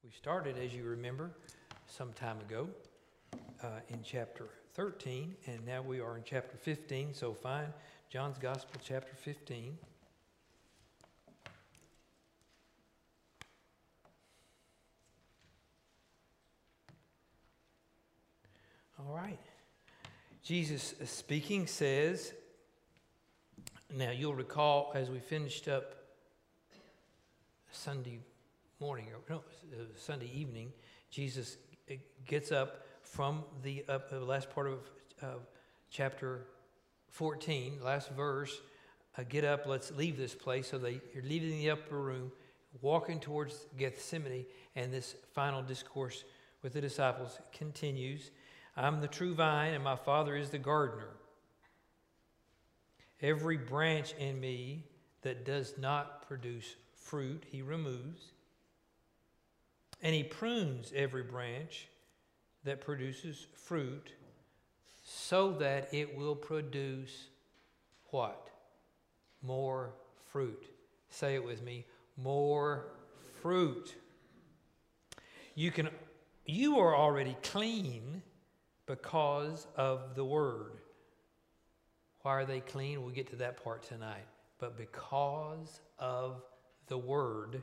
We started, as you remember, some time ago in chapter 13, and now we are in chapter 15. So find John's Gospel, chapter 15. All right. Jesus speaking says, now you'll recall as we finished up Sunday morning, or no, Sunday evening, Jesus gets up from the last part of chapter 14, last verse, get up, let's leave this place. So you're leaving the upper room, walking towards Gethsemane, and this final discourse with the disciples continues. I'm the true vine, and my Father is the gardener. Every branch in me that does not produce fruit, he removes. And he prunes every branch that produces fruit so that it will produce what? More fruit. Say it with me. More fruit. You are already clean because of the word. Why are they clean? We'll get to that part tonight. But because of the word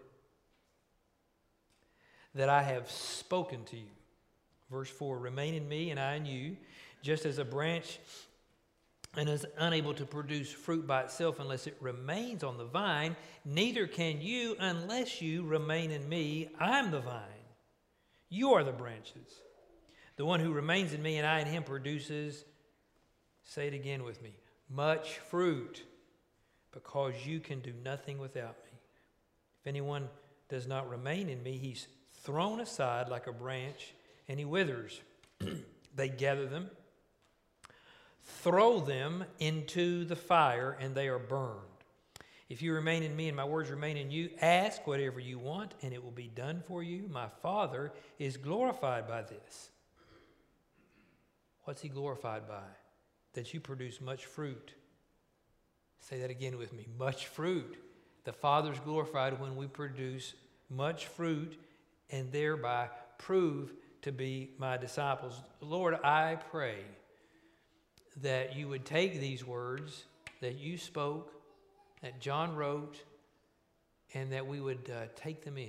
that I have spoken to you. Verse 4, remain in me and I in you, just as a branch and is unable to produce fruit by itself unless it remains on the vine, neither can you unless you remain in me. I'm the vine. You are the branches. The one who remains in me and I in him produces, say it again with me, much fruit, because you can do nothing without me. If anyone does not remain in me, he's thrown aside like a branch, and he withers. They gather them, throw them into the fire, and they are burned. If you remain in me and my words remain in you, ask whatever you want, and it will be done for you. My Father is glorified by this. What's he glorified by? That you produce much fruit. Say that again with me. Much fruit. The Father's glorified when we produce much fruit and thereby prove to be my disciples. Lord, I pray that you would take these words that you spoke, that John wrote, and that we would take them in,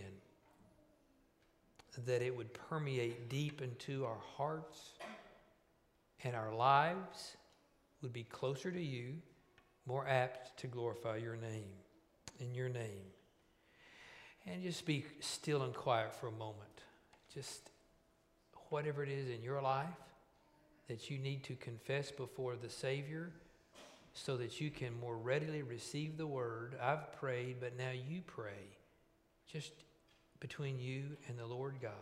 that it would permeate deep into our hearts and our lives would be closer to you, more apt to glorify your name, in your name. And just be still and quiet for a moment. Just whatever it is in your life that you need to confess before the Savior so that you can more readily receive the word. I've prayed, but now you pray. Just between you and the Lord God.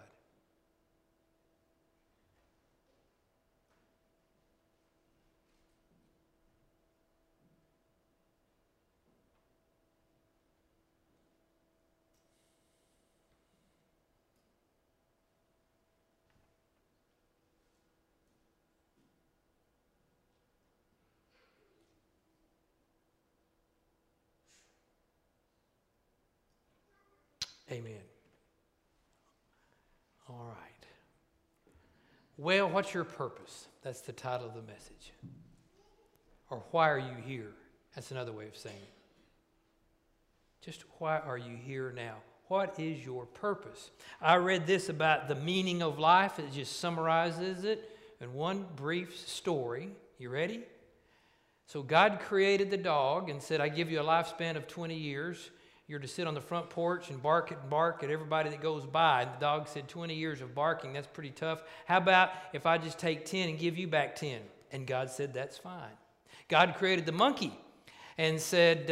Amen. All right. Well, what's your purpose? That's the title of the message. Or why are you here? That's another way of saying it. Just why are you here now? What is your purpose? I read this about the meaning of life. It just summarizes it in one brief story. You ready? So God created the dog and said, I give you a lifespan of 20 years. You're to sit on the front porch and bark at everybody that goes by. And the dog said, 20 years of barking, that's pretty tough. How about if I just take 10 and give you back 10? And God said, that's fine. God created the monkey and said,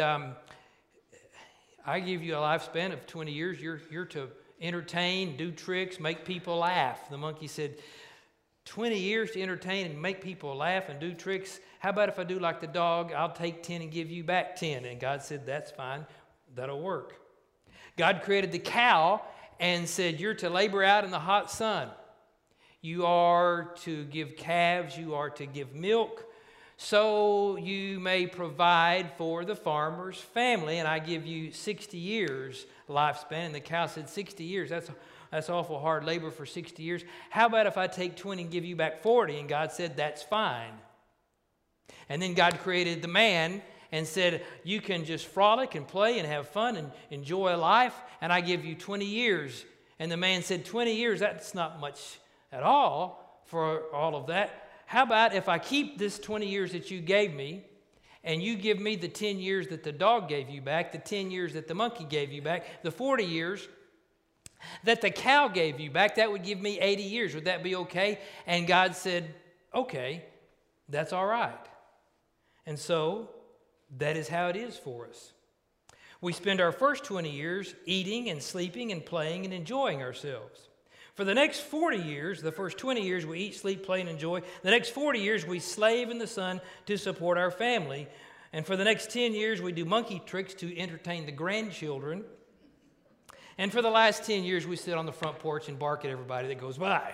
I give you a lifespan of 20 years. You're to entertain, do tricks, make people laugh. The monkey said, 20 years to entertain and make people laugh and do tricks. How about if I do like the dog? I'll take 10 and give you back 10. And God said, that's fine. That'll work. God created the cow and said, you're to labor out in the hot sun. You are to give calves. You are to give milk. So you may provide for the farmer's family. And I give you 60 years lifespan. And the cow said, 60 years, that's awful hard labor for 60 years. How about if I take 20 and give you back 40? And God said, that's fine. And then God created the man and said, you can just frolic and play and have fun and enjoy life, and I give you 20 years. And the man said, 20 years, that's not much at all for all of that. How about if I keep this 20 years that you gave me, and you give me the 10 years that the dog gave you back, the 10 years that the monkey gave you back, the 40 years that the cow gave you back, that would give me 80 years. Would that be okay? And God said, okay, that's all right. And so that is how it is for us. We spend our first 20 years eating and sleeping and playing and enjoying ourselves. For the next 40 years, the first 20 years we eat, sleep, play, and enjoy. The next 40 years we slave in the sun to support our family. And for the next 10 years we do monkey tricks to entertain the grandchildren. And for the last 10 years we sit on the front porch and bark at everybody that goes by.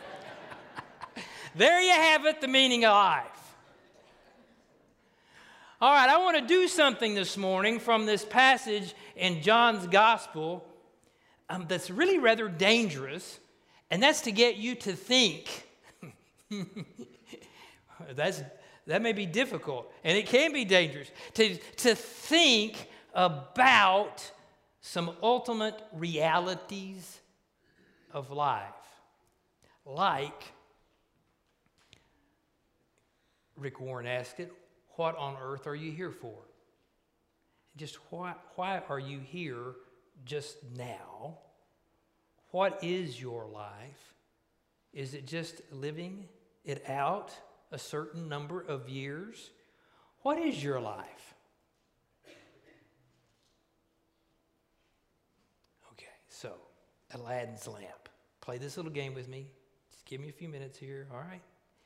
There you have it, the meaning of life. All right, I want to do something this morning from this passage in John's Gospel that's really rather dangerous, and that's to get you to think. That may be difficult, and it can be dangerous, to think about some ultimate realities of life. Like Rick Warren asked it, what on earth are you here for? Just why are you here just now? What is your life? Is it just living it out a certain number of years? What is your life? Okay, so Aladdin's lamp. Play this little game with me. Just give me a few minutes here, all right?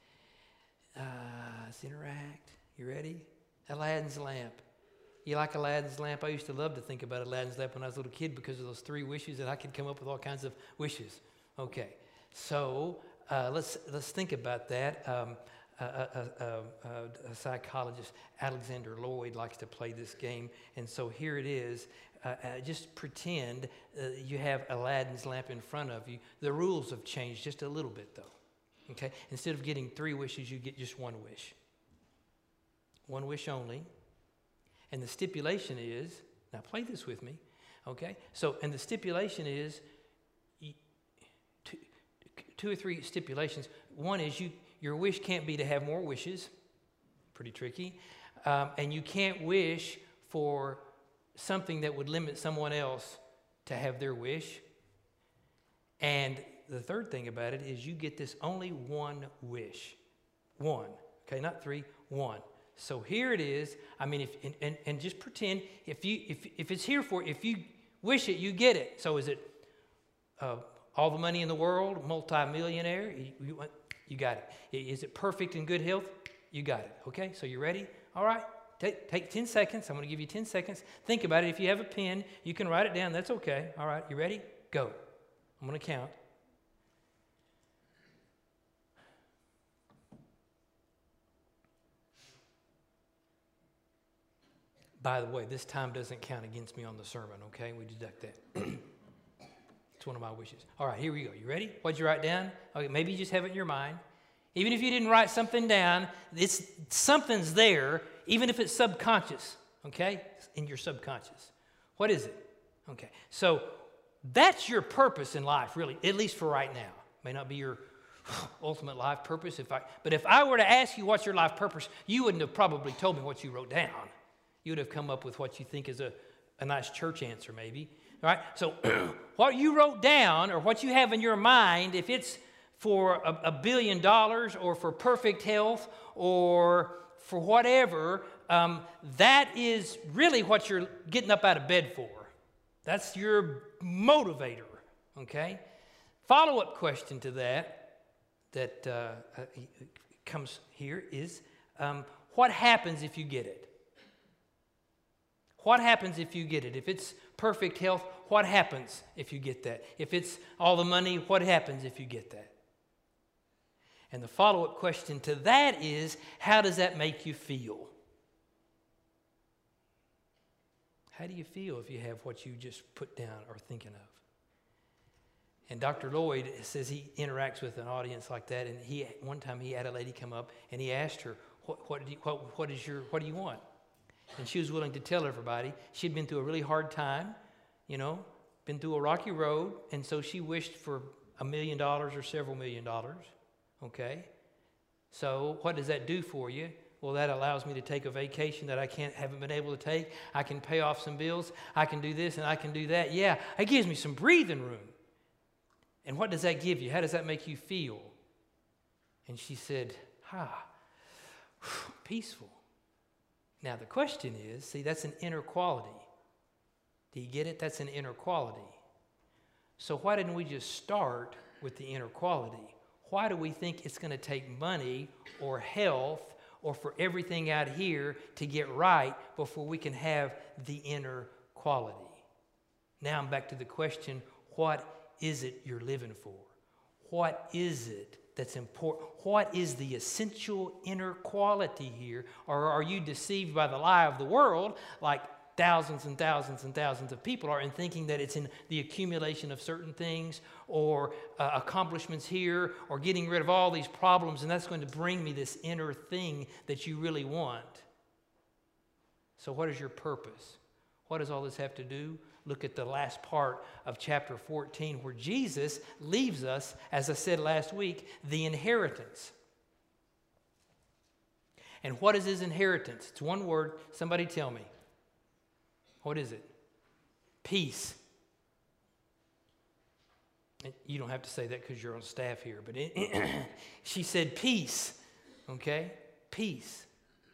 Let's interact. You ready? Aladdin's lamp. You like Aladdin's lamp? I used to love to think about Aladdin's lamp when I was a little kid because of those 3 wishes, and I could come up with all kinds of wishes. Okay, so let's think about that. A psychologist, Alexander Lloyd, likes to play this game, and so here it is. Just pretend you have Aladdin's lamp in front of you. The rules have changed just a little bit, though. Okay, instead of getting 3 wishes, you get just 1 wish. 1 wish only. And the stipulation is, now play this with me, okay? So, and the stipulation is, 2 or 3 stipulations. One is your wish can't be to have more wishes. Pretty tricky. And you can't wish for something that would limit someone else to have their wish. And the third thing about it is you get this only 1 wish. 1, okay, not 3, 1. So here it is. I mean, and just pretend if it's here for, if you wish it, you get it. So is it all the money in the world, multi-millionaire? You got it. Is it perfect and good health? You got it. Okay, so you ready? All right, take 10 seconds. I'm going to give you 10 seconds. Think about it. If you have a pen, you can write it down. That's okay. All right, you ready? Go. I'm going to count. By the way, this time doesn't count against me on the sermon, okay? We deduct that. It's one of my wishes. All right, here we go. You ready? What'd you write down? Okay, maybe you just have it in your mind. Even if you didn't write something down, something's there, even if it's subconscious, okay? In your subconscious. What is it? Okay, so that's your purpose in life, really, at least for right now. May not be your ultimate life purpose, but if I were to ask you what's your life purpose, you wouldn't have probably told me what you wrote down. You would have come up with what you think is a nice church answer, maybe. All right? So what you wrote down or what you have in your mind, if it's for $1 billion or for perfect health or for whatever, that is really what you're getting up out of bed for. That's your motivator, okay? Follow-up question to that comes here is, what happens if you get it? What happens if you get it? If it's perfect health, what happens if you get that? If it's all the money, what happens if you get that? And the follow-up question to that is, how does that make you feel? How do you feel if you have what you just put down or thinking of? And Dr. Lloyd says he interacts with an audience like that, and one time he had a lady come up and he asked her, what do you want? And she was willing to tell everybody. She'd been through a really hard time, been through a rocky road, and so she wished for $1 million or several $1 million. Okay? So what does that do for you? Well, that allows me to take a vacation that I haven't been able to take. I can pay off some bills. I can do this and I can do that. Yeah, it gives me some breathing room. And what does that give you? How does that make you feel? And she said, peaceful. Now the question is, see, that's an inner quality. Do you get it? That's an inner quality. So why didn't we just start with the inner quality? Why do we think it's going to take money or health or for everything out here to get right before we can have the inner quality? Now I'm back to the question, what is it you're living for? What is it that's important? What is the essential inner quality here? Or are you deceived by the lie of the world like thousands and thousands and thousands of people are in thinking that it's in the accumulation of certain things or accomplishments here or getting rid of all these problems and that's going to bring me this inner thing that you really want? So what is your purpose? What does all this have to do? Look at the last part of chapter 14 where Jesus leaves us, as I said last week, the inheritance. And what is his inheritance? It's one word. Somebody tell me. What is it? Peace. You don't have to say that because you're on staff here, but she said peace. Okay? Peace.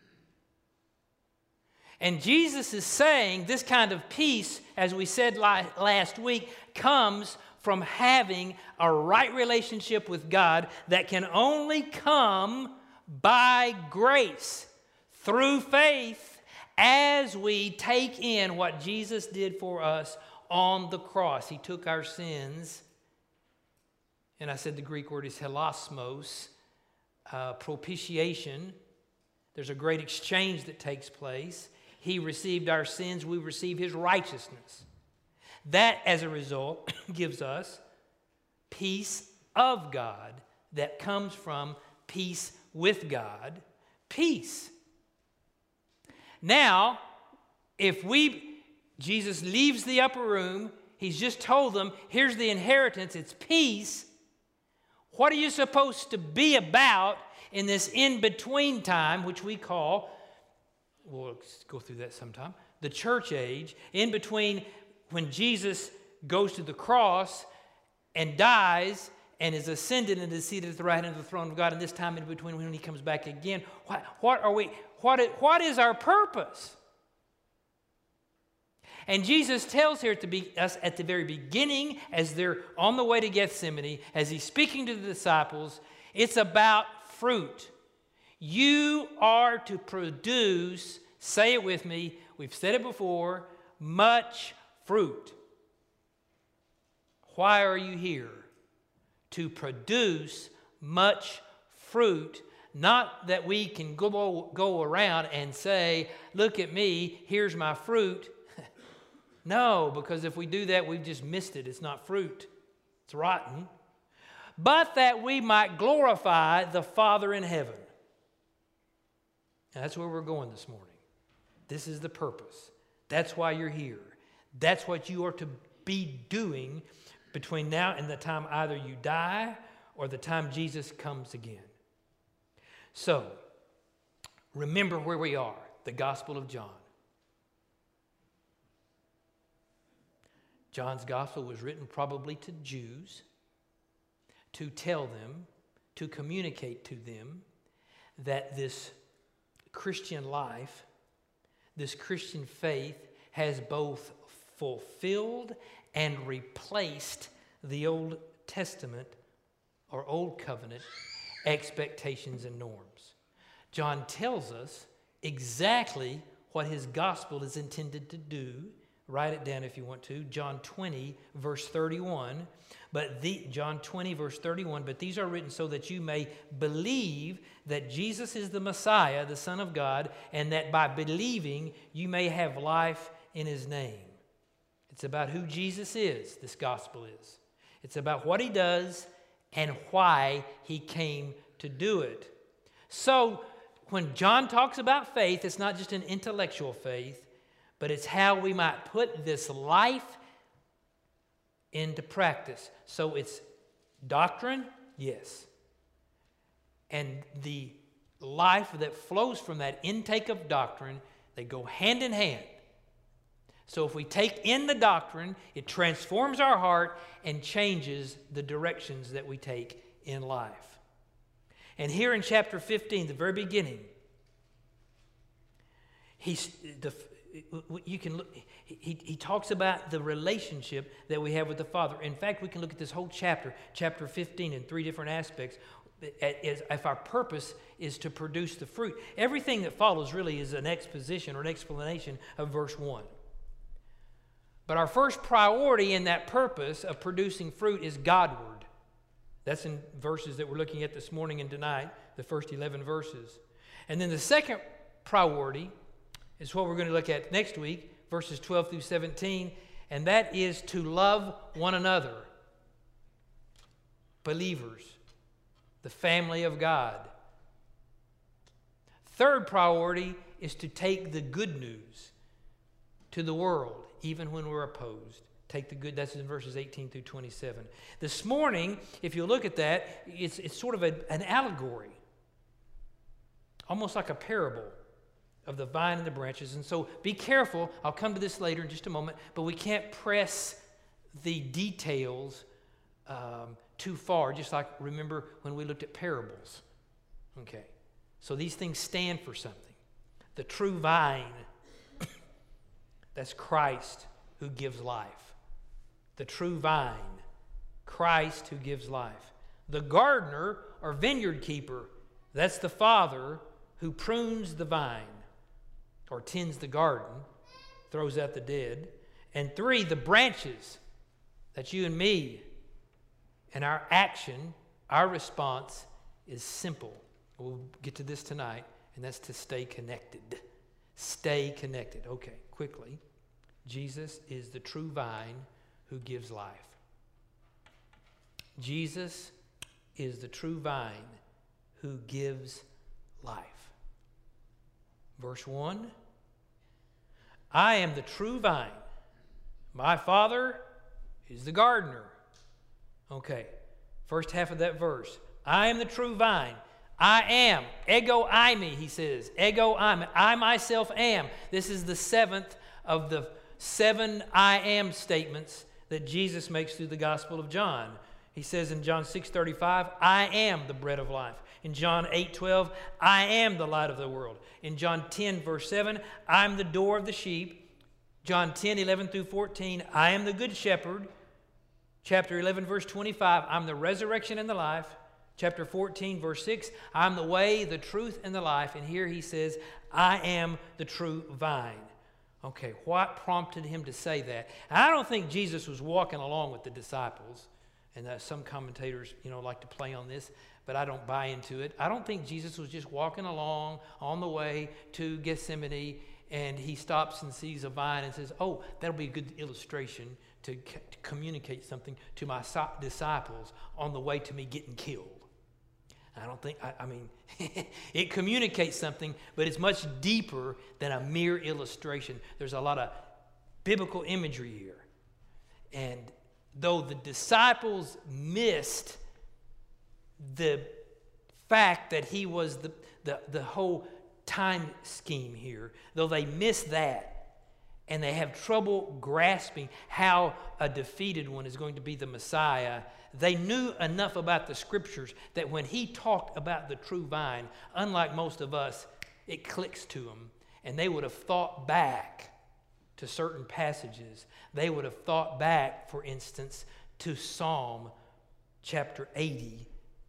And Jesus is saying this kind of peace, as we said last week, comes from having a right relationship with God that can only come by grace, through faith, as we take in what Jesus did for us on the cross. He took our sins, and I said the Greek word is hilasmos, propitiation. There's a great exchange that takes place. He received our sins, we receive his righteousness. That, as a result, gives us peace of God that comes from peace with God. Peace. Now, Jesus leaves the upper room, he's just told them, here's the inheritance, it's peace. What are you supposed to be about in this in-between time, which we call, we'll go through that sometime, the church age, in between when Jesus goes to the cross and dies and is ascended and is seated at the right hand of the throne of God, and this time in between when he comes back again, what is our purpose? And Jesus tells here us at the very beginning, as they're on the way to Gethsemane, as he's speaking to the disciples, it's about fruit. You are to produce, say it with me, we've said it before, much fruit. Why are you here? To produce much fruit. Not that we can go around and say, look at me, here's my fruit. No, because if we do that, we've just missed it. It's not fruit. It's rotten. But that we might glorify the Father in heaven. And that's where we're going this morning. This is the purpose. That's why you're here. That's what you are to be doing between now and the time either you die or the time Jesus comes again. So, remember where we are, the Gospel of John. John's Gospel was written probably to Jews to tell them, to communicate to them that this Christian life, this Christian faith has both fulfilled and replaced the Old Testament or Old Covenant expectations and norms. John tells us exactly what his gospel is intended to do. Write it down if you want to. John 20, verse 31. John 20, verse 31, but these are written so that you may believe that Jesus is the Messiah, the Son of God, and that by believing you may have life in His name. It's about who Jesus is, this gospel is. It's about what He does and why He came to do it. So when John talks about faith, it's not just an intellectual faith, but it's how we might put this life into practice. So it's doctrine, yes. And the life that flows from that intake of doctrine, they go hand in hand. So if we take in the doctrine, it transforms our heart and changes the directions that we take in life. And here in chapter 15, the very beginning, he talks about the relationship that we have with the Father. In fact, we can look at this whole chapter 15, in three different aspects. If our purpose is to produce the fruit. Everything that follows really is an exposition or an explanation of verse 1. But our first priority in that purpose of producing fruit is Godward. That's in verses that we're looking at this morning and tonight, the first 11 verses. And then the second priority is what we're going to look at next week, verses 12 through 17, and that is to love one another. Believers, the family of God. Third priority is to take the good news to the world, even when we're opposed. Take the good, that's in verses 18 through 27. This morning, if you look at that, it's sort of an allegory, almost like a parable of the vine and the branches. And so be careful, I'll come to this later in just a moment, but we can't press the details too far, just like remember when we looked at parables. Okay, so these things stand for something. The true vine, that's Christ who gives life. The true vine, Christ who gives life. The gardener or vineyard keeper, that's the Father who prunes the vine or tends the garden, throws out the dead. And three, the branches, that's you and me. And our action, our response is simple. We'll get to this tonight, and that's to stay connected. Stay connected. Okay, quickly. Jesus is the true vine who gives life. Jesus is the true vine who gives life. Verse 1, I am the true vine. My Father is the gardener. Okay, first half of that verse. I am the true vine. I am. Ego eimi, he says. Ego eimi. I myself am. This is the seventh of the 7 I am statements that Jesus makes through the Gospel of John. He says in John 6:35, I am the bread of life. In John 8:12, I am the light of the world. In John 10, verse 7, I'm the door of the sheep. John 10:11 through 14, I am the good shepherd. Chapter 11, verse 25, I'm the resurrection and the life. Chapter 14, verse 6, I'm the way, the truth, and the life. And here he says, I am the true vine. Okay, what prompted him to say that? And I don't think Jesus was walking along with the disciples. And some commentators, like to play on this, but I don't buy into it. I don't think Jesus was just walking along on the way to Gethsemane, and he stops and sees a vine and says, oh, that'll be a good illustration to communicate something to my disciples on the way to me getting killed. I don't think, I mean, it communicates something, but it's much deeper than a mere illustration. There's a lot of biblical imagery here. And though the disciples missed the fact that he was the whole time scheme here, though they missed that, and they have trouble grasping how a defeated one is going to be the Messiah, they knew enough about the Scriptures that when he talked about the true vine, unlike most of us, it clicks to them. And they would have thought back to certain passages. They would have thought back, for instance, to Psalm chapter 80,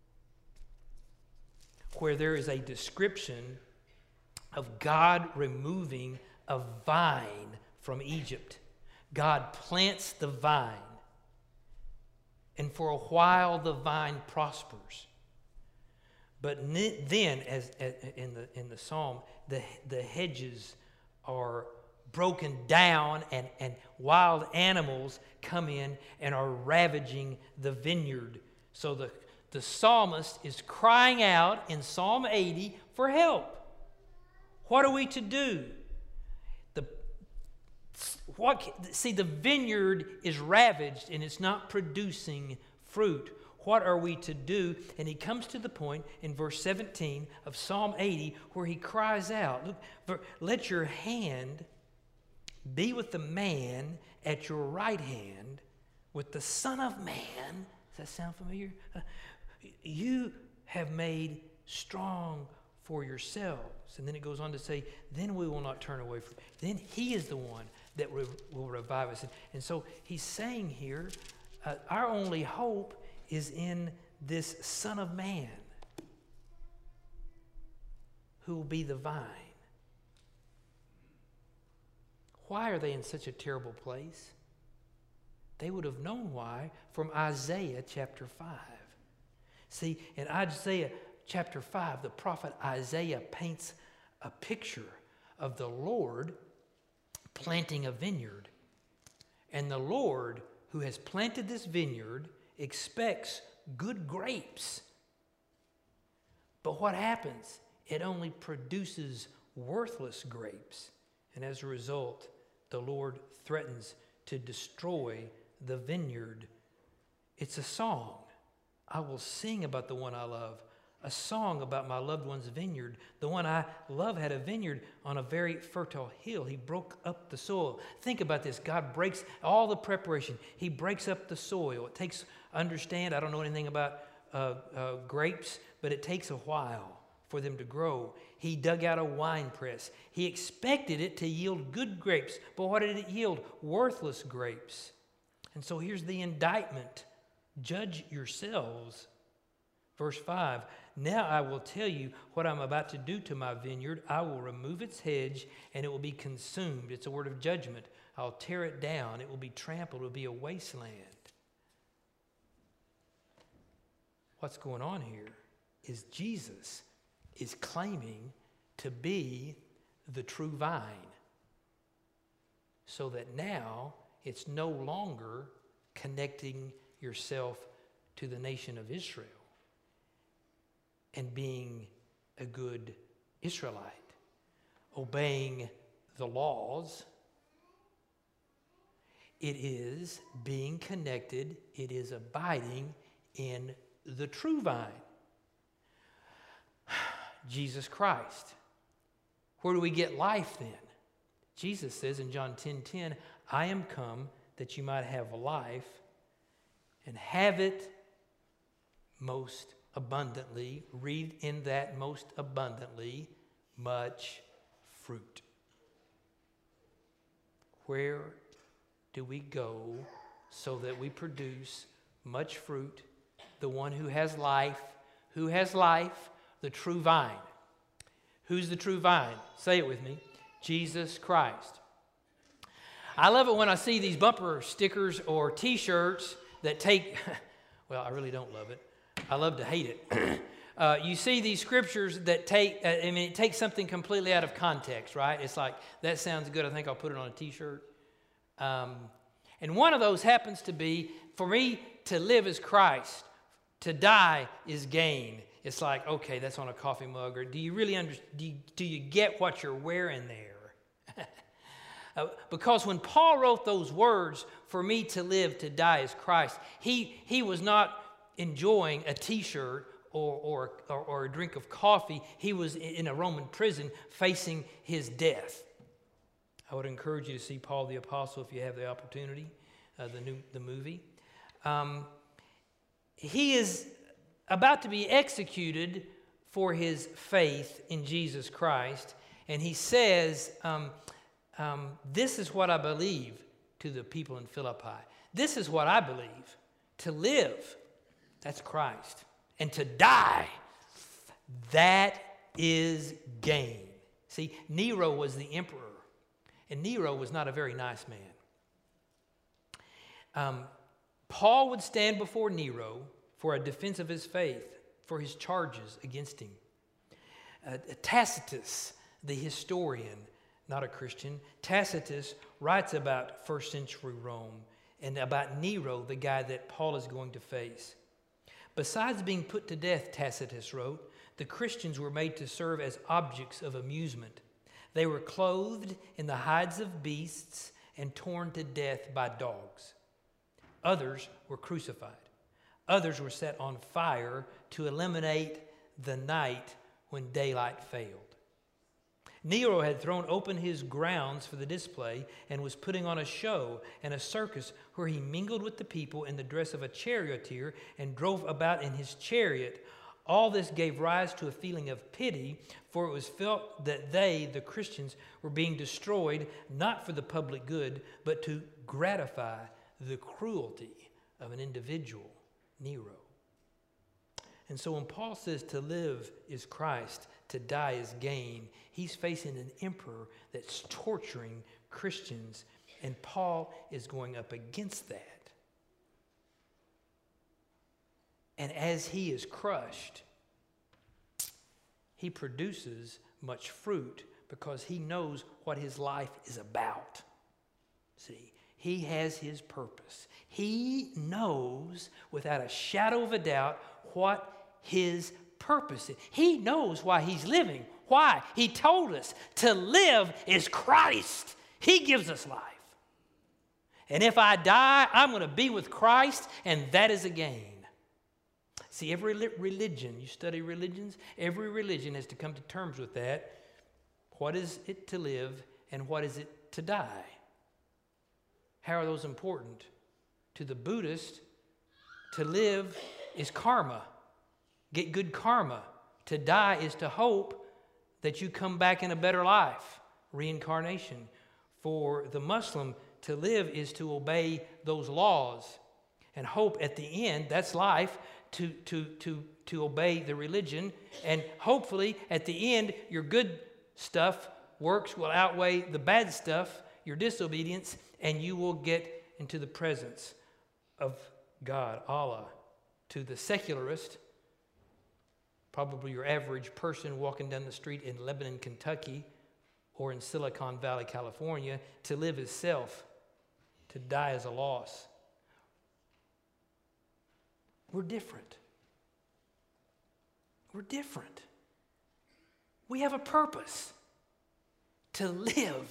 where there is a description of God removing a vine from Egypt. God plants the vine, and for a while the vine prospers. But then, as in the psalm, the hedges are broken down, and wild animals come in and are ravaging the vineyard. So the psalmist is crying out in Psalm 80 for help. What are we to do? The vineyard is ravaged and it's not producing fruit. What are we to do? And he comes to the point in verse 17 of Psalm 80 where he cries out, look, let your hand be with the man at your right hand, with the Son of Man. Does that sound familiar? You have made strong for yourselves. And then it goes on to say, then we will not turn away from it. Then he is the one that will revive us. And so he's saying here, our only hope is in this Son of Man who will be the vine. Why are they in such a terrible place? They would have known why from Isaiah chapter 5. See, in Isaiah chapter 5, the prophet Isaiah paints a picture of the Lord planting a vineyard. And the Lord who has planted this vineyard expects good grapes. But what happens? It only produces worthless grapes. And as a result, the Lord threatens to destroy the vineyard. It's a song. I will sing about the one I love. A song about my loved one's vineyard. The one I love had a vineyard on a very fertile hill. He broke up the soil. Think about this. God breaks all the preparation. He breaks up the soil. It takes, understand, I don't know anything about grapes, but it takes a while for them to grow. He dug out a wine press. He expected it to yield good grapes, but what did it yield? Worthless grapes. And so here's the indictment. Judge yourselves. Verse 5, now I will tell you what I'm about to do to my vineyard. I will remove its hedge, and it will be consumed. It's a word of judgment. I'll tear it down. It will be trampled. It will be a wasteland. What's going on here is Jesus is claiming to be the true vine, so that now it's no longer connecting yourself to the nation of Israel and being a good Israelite, obeying the laws. It is being connected, it is abiding in the true vine, Jesus Christ. Where do we get life then? Jesus says in John 10:10, I am come that you might have life and have it most abundantly. Read in that most abundantly, much fruit. Where do we go so that we produce much fruit? The one who has life. Who has life? The true vine. Who's the true vine? Say it with me. Jesus Christ. I love it when I see these bumper stickers or T-shirts that take, well, I really don't love it. I love to hate it. You see these scriptures that take, it takes something completely out of context, right? It's like, that sounds good. I think I'll put it on a T-shirt. And one of those happens to be, for me to live is Christ, to die is gain. It's like, okay, that's on a coffee mug. Or do you really do you get what you're wearing there? Because when Paul wrote those words, for me to live, to die is Christ, he was not enjoying a T-shirt or a drink of coffee. He was in a Roman prison facing his death. I would encourage you to see Paul the Apostle if you have the opportunity, the movie. He is about to be executed for his faith in Jesus Christ, and he says, this is what I believe, to the people in Philippi. This is what I believe. To live, that's Christ. And to die, that is gain. See, Nero was the emperor, and Nero was not a very nice man. Paul would stand before Nero for a defense of his faith, for his charges against him. Tacitus, the historian, not a Christian, Tacitus writes about first century Rome and about Nero, the guy that Paul is going to face. Besides being put to death, Tacitus wrote, the Christians were made to serve as objects of amusement. They were clothed in the hides of beasts and torn to death by dogs. Others were crucified. Others were set on fire to eliminate the night when daylight failed. Nero had thrown open his grounds for the display and was putting on a show and a circus where he mingled with the people in the dress of a charioteer and drove about in his chariot. All this gave rise to a feeling of pity, for it was felt that they, the Christians, were being destroyed not for the public good, but to gratify the cruelty of an individual, Nero. And so when Paul says to live is Christ, to die is gain, he's facing an emperor that's torturing Christians, and Paul is going up against that. And as he is crushed, he produces much fruit because he knows what his life is about. See, he has his purpose. He knows without a shadow of a doubt what his purpose is. He knows why he's living. Why? He told us to live is Christ. He gives us life. And if I die, I'm going to be with Christ, and that is a gain. See, every religion, you study religions, every religion has to come to terms with that. What is it to live and what is it to die? How are those important? To the Buddhist, to live is karma. Get good karma. To die is to hope that you come back in a better life, reincarnation. For the Muslim, to live is to obey those laws and hope at the end, that's life, to obey the religion, and hopefully at the end your good stuff, works will outweigh the bad stuff, your disobedience, and you will get into the presence of God, Allah. To the secularist, probably your average person walking down the street in Lebanon, Kentucky, or in Silicon Valley, California, to live is self, to die is a loss. We're different. We're different. We have a purpose to live.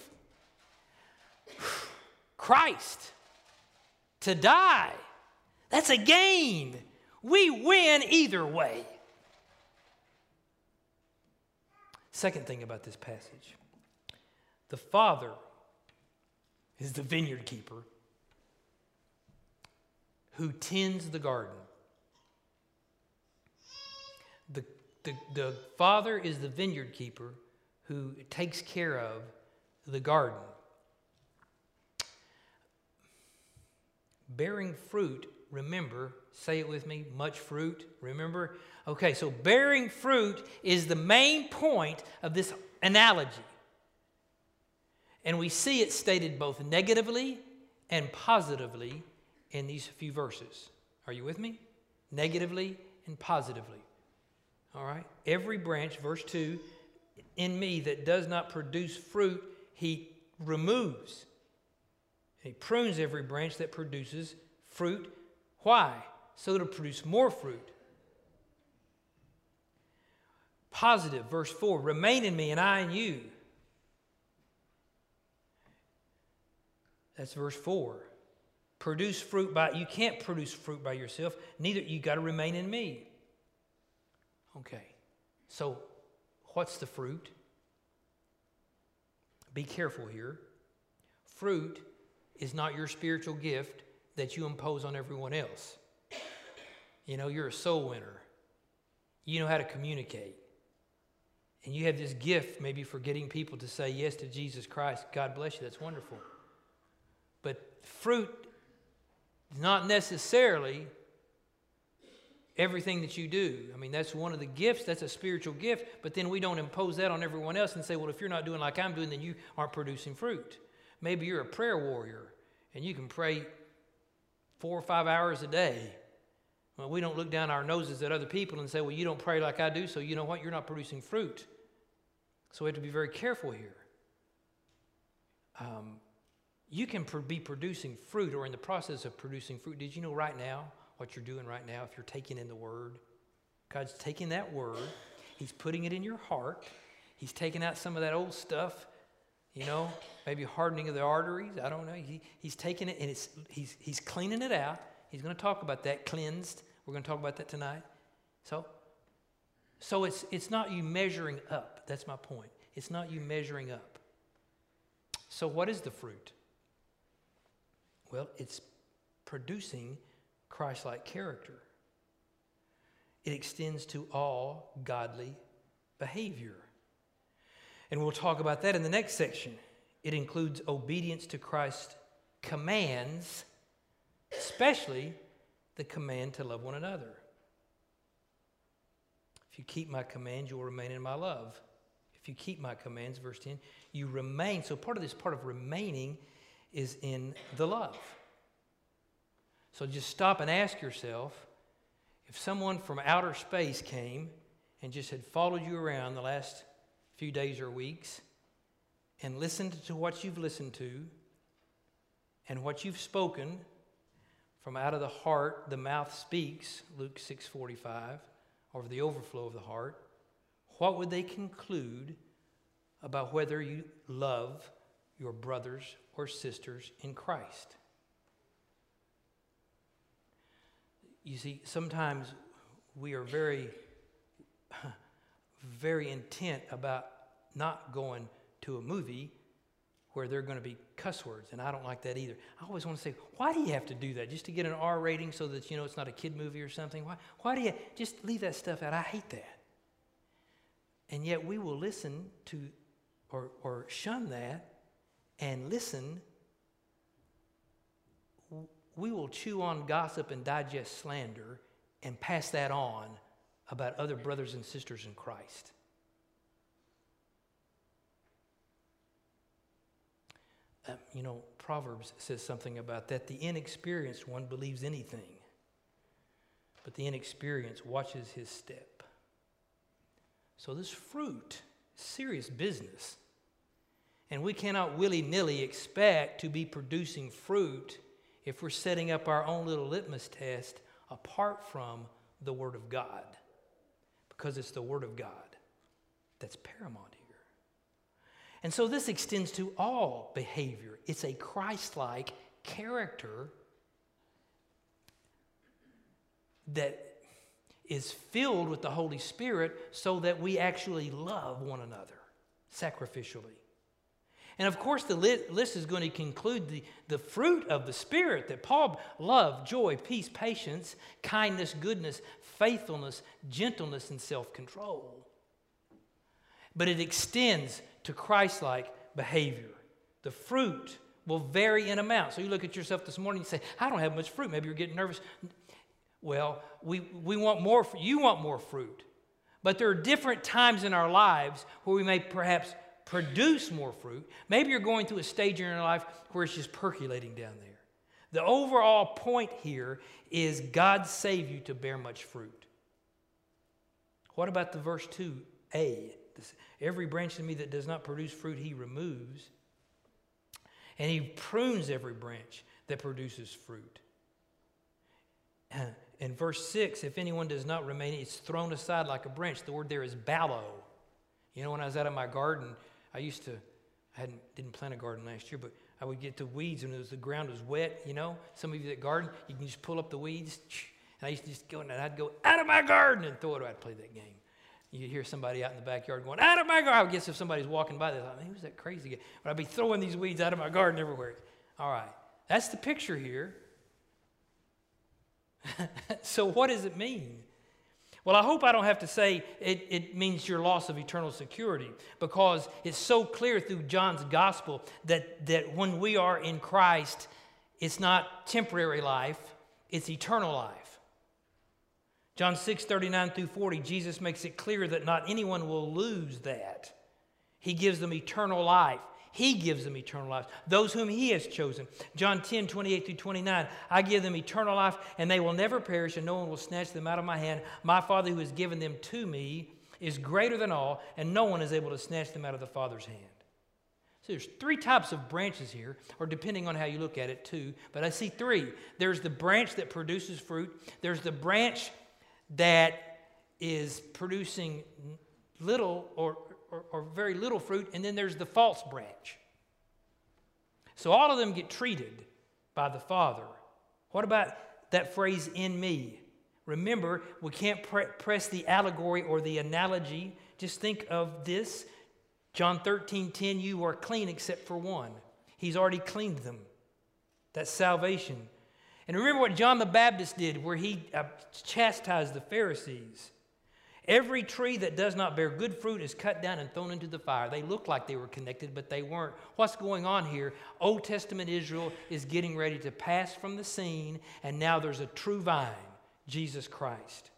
Christ. To die. That's a gain. We win either way. Second thing about this passage. The Father is the vineyard keeper who tends the garden. The Father is the vineyard keeper who takes care of the garden. Bearing fruit, remember, say it with me, much fruit, remember? Okay, so bearing fruit is the main point of this analogy. And we see it stated both negatively and positively in these few verses. Are you with me? Negatively and positively. All right? Every branch, verse 2, in me that does not produce fruit, he removes. He prunes every branch that produces fruit. Why? So that it'll produce more fruit. Positive, verse 4, remain in me and I in you. That's verse 4. Produce fruit you can't produce fruit by yourself. Neither, you got to remain in me. Okay, so what's the fruit? Be careful here. Fruit is not your spiritual gift that you impose on everyone else. You know, you're a soul winner. You know how to communicate. And you have this gift maybe for getting people to say yes to Jesus Christ. God bless you, that's wonderful. But fruit is not necessarily everything that you do. I mean, that's one of the gifts. That's a spiritual gift. But then we don't impose that on everyone else and say, well, if you're not doing like I'm doing, then you aren't producing fruit. Maybe you're a prayer warrior and you can pray 4 or 5 hours a day. Well, we don't look down our noses at other people and say, well, you don't pray like I do, so you know what? You're not producing fruit. So we have to be very careful here. you can be producing fruit or in the process of producing fruit. Did you know right now what you're doing right now if you're taking in the Word? God's taking that Word. He's putting it in your heart. He's taking out some of that old stuff, maybe hardening of the arteries. I don't know. He's taking it and he's cleaning it out. He's going to talk about that, cleansed. We're going to talk about that tonight. So it's not you measuring up. That's my point. It's not you measuring up. So what is the fruit? Well, it's producing Christ-like character. It extends to all godly behavior. And we'll talk about that in the next section. It includes obedience to Christ's commands, especially the command to love one another. If you keep my commands, you will remain in my love. If you keep my commands, verse 10, you remain. So part of remaining is in the love. So just stop and ask yourself, if someone from outer space came and just had followed you around the last few days or weeks and listened to what you've listened to and what you've spoken, from out of the heart the mouth speaks, Luke 6:45, over the overflow of the heart, what would they conclude about whether you love your brothers or sisters in Christ? You see, sometimes we are very, very intent about not going to a movie where there are going to be cuss words, and I don't like that either. I always want to say, why do you have to do that? Just to get an R rating so that, it's not a kid movie or something? Why do you just leave that stuff out? I hate that. And yet we will listen to or shun that and listen. We will chew on gossip and digest slander and pass that on about other brothers and sisters in Christ. Proverbs says something about that. The inexperienced one believes anything, but the inexperienced watches his step. So this fruit is serious business. And we cannot willy-nilly expect to be producing fruit if we're setting up our own little litmus test apart from the Word of God. Because it's the Word of God that's paramount here. And so this extends to all behavior. It's a Christ-like character that is filled with the Holy Spirit so that we actually love one another sacrificially. And of course, the list is going to conclude the fruit of the Spirit that Paul: love, joy, peace, patience, kindness, goodness, faithfulness, gentleness, and self-control. But it extends to Christ-like behavior. The fruit will vary in amount. So you look at yourself this morning and say, I don't have much fruit. Maybe you're getting nervous. Well, we want more. You want more fruit. But there are different times in our lives where we may perhaps produce more fruit. Maybe you're going through a stage in your life where it's just percolating down there. The overall point here is God saved you to bear much fruit. What about the verse 2a? Every branch in me that does not produce fruit, he removes. And he prunes every branch that produces fruit. In verse 6, if anyone does not remain, it's thrown aside like a branch. The word there is ballow. When I was out in my garden, I didn't plant a garden last year, but I would get the weeds and the ground was wet, Some of you that garden, you can just pull up the weeds. And I used to just go and I'd go, out of my garden, and throw it away. I'd play that game. You hear somebody out in the backyard going, out of my garden. I guess if somebody's walking by, they thought, who's that crazy guy? But I'd be throwing these weeds out of my garden everywhere. All right. That's the picture here. So what does it mean? Well, I hope I don't have to say it means your loss of eternal security, because it's so clear through John's gospel that when we are in Christ, it's not temporary life, it's eternal life. John 6:39 through 40, Jesus makes it clear that not anyone will lose that. He gives them eternal life. He gives them eternal life, those whom he has chosen. John 10:28 through 29, I give them eternal life, and they will never perish, and no one will snatch them out of my hand. My Father who has given them to me is greater than all, and no one is able to snatch them out of the Father's hand. So So there's three types of branches here, or depending on how you look at it too, but I see three. There's the branch that produces fruit. There's the branch that is producing little or very little fruit, and then there's the false branch. So all of them get treated by the Father. What about that phrase, in me? Remember, we can't press the allegory or the analogy. Just think of this. John 13:10, you are clean except for one. He's already cleaned them. That's salvation. And remember what John the Baptist did, where he chastised the Pharisees. Every tree that does not bear good fruit is cut down and thrown into the fire. They looked like they were connected, but they weren't. What's going on here? Old Testament Israel is getting ready to pass from the scene, and now there's a true vine, Jesus Christ.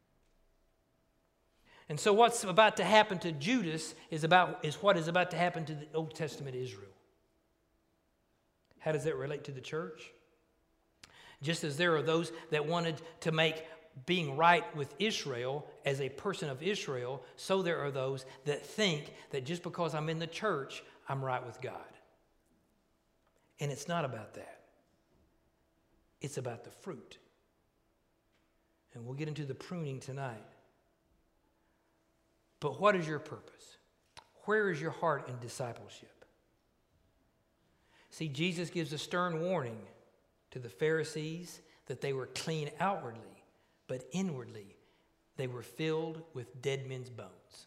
And so what's about to happen to Judas is what is about to happen to the Old Testament Israel. How does that relate to the church? Just as there are those that wanted to make being right with Israel as a person of Israel, so there are those that think that just because I'm in the church, I'm right with God. And it's not about that. It's about the fruit. And we'll get into the pruning tonight. But what is your purpose? Where is your heart in discipleship? See, Jesus gives a stern warning to the Pharisees that they were clean outwardly, but inwardly they were filled with dead men's bones.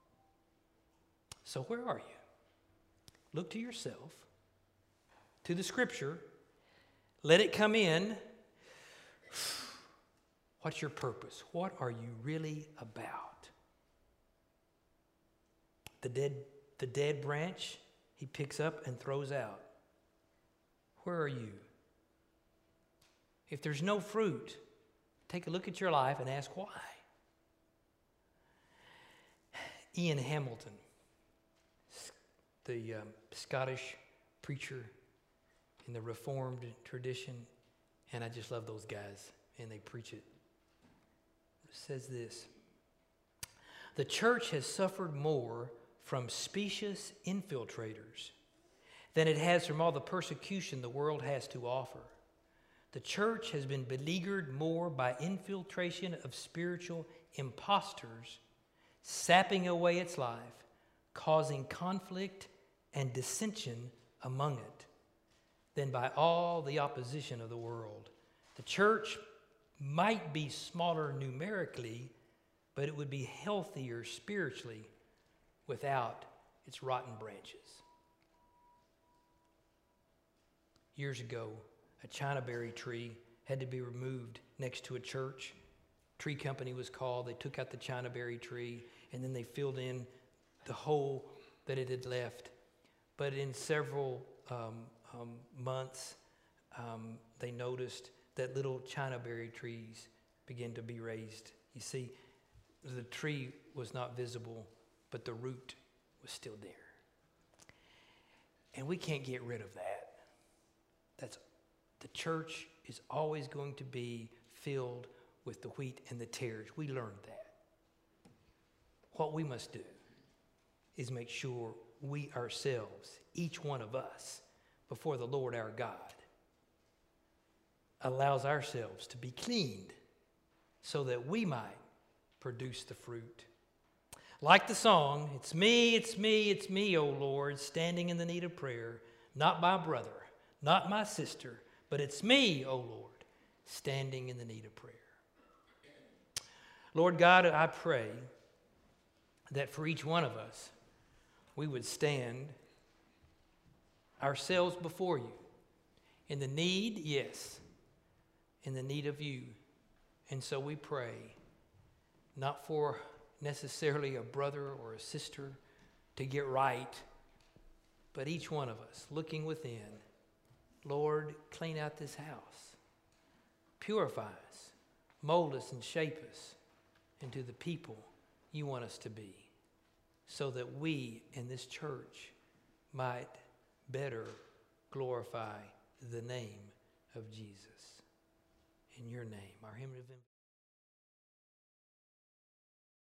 So where are you? Look to yourself, to the Scripture. Let it come in. What's your purpose? What are you really about? The dead branch he picks up and throws out. Where are you? If there's no fruit, take a look at your life and ask why. Ian Hamilton, the Scottish preacher in the Reformed tradition, and I just love those guys, and they preach it. It says this: the church has suffered more from specious infiltrators than it has from all the persecution the world has to offer. The church has been beleaguered more by infiltration of spiritual impostors, sapping away its life, causing conflict and dissension among it, than by all the opposition of the world. The church might be smaller numerically, but it would be healthier spiritually without its rotten branches. Years ago, a chinaberry tree had to be removed next to a church. Tree company was called. They took out the chinaberry tree, and then they filled in the hole that it had left. But in several months, they noticed that little chinaberry trees began to be raised. You see, the tree was not visible, but the root was still there. And we can't get rid of that. The church is always going to be filled with the wheat and the tares. We learned that. What we must do is make sure we ourselves, each one of us, before the Lord our God, allows ourselves to be cleaned so that we might produce the fruit. Like the song, it's me, O Lord, standing in the need of prayer, not my brother, not my sister, but it's me, O Lord, standing in the need of prayer. Lord God, I pray that for each one of us, we would stand ourselves before you. In the need, yes, in the need of you. And so we pray, not for necessarily a brother or a sister to get right, but each one of us looking within. Lord, clean out this house. Purify us. Mold us and shape us into the people you want us to be, so that we in this church might better glorify the name of Jesus. In your name, our hymn of